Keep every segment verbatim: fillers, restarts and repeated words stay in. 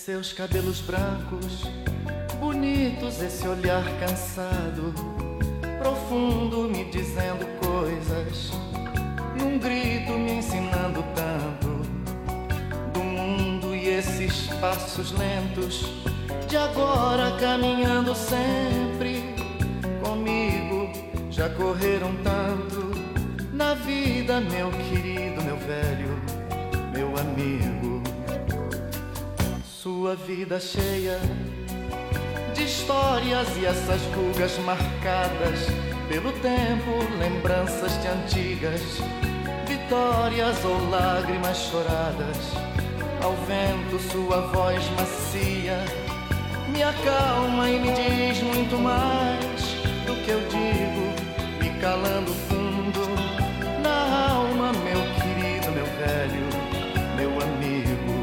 seus cabelos brancos, bonitos, esse olhar cansado, profundo, me dizendo coisas, num grito me ensinando tanto do mundo, e esses passos lentos de agora caminhando sempre comigo, já correram tanto na vida, meu querido, meu velho, meu amigo. Sua vida cheia de histórias e essas rugas marcadas pelo tempo, lembranças de antigas vitórias ou lágrimas choradas. Ao vento sua voz macia me acalma e me diz muito mais do que eu digo, me calando fundo na alma, meu querido, meu velho, meu amigo.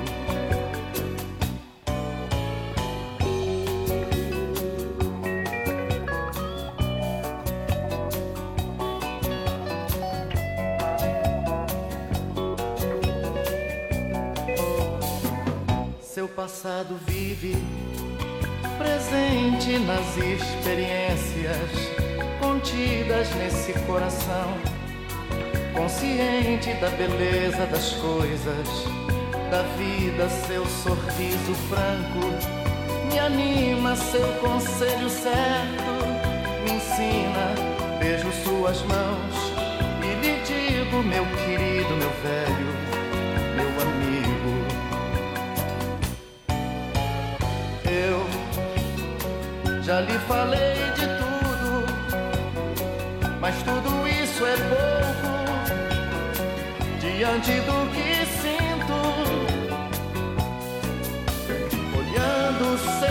Seu passado vive presente nas experiências contidas nesse coração, consciente da beleza das coisas, da vida. Seu sorriso franco me anima, seu conselho certo me ensina. Beijo suas mãos e lhe digo, meu querido, meu velho, meu amigo. Eu já lhe falei de tudo, mas tudo isso é pouco diante do que sinto, olhando o céu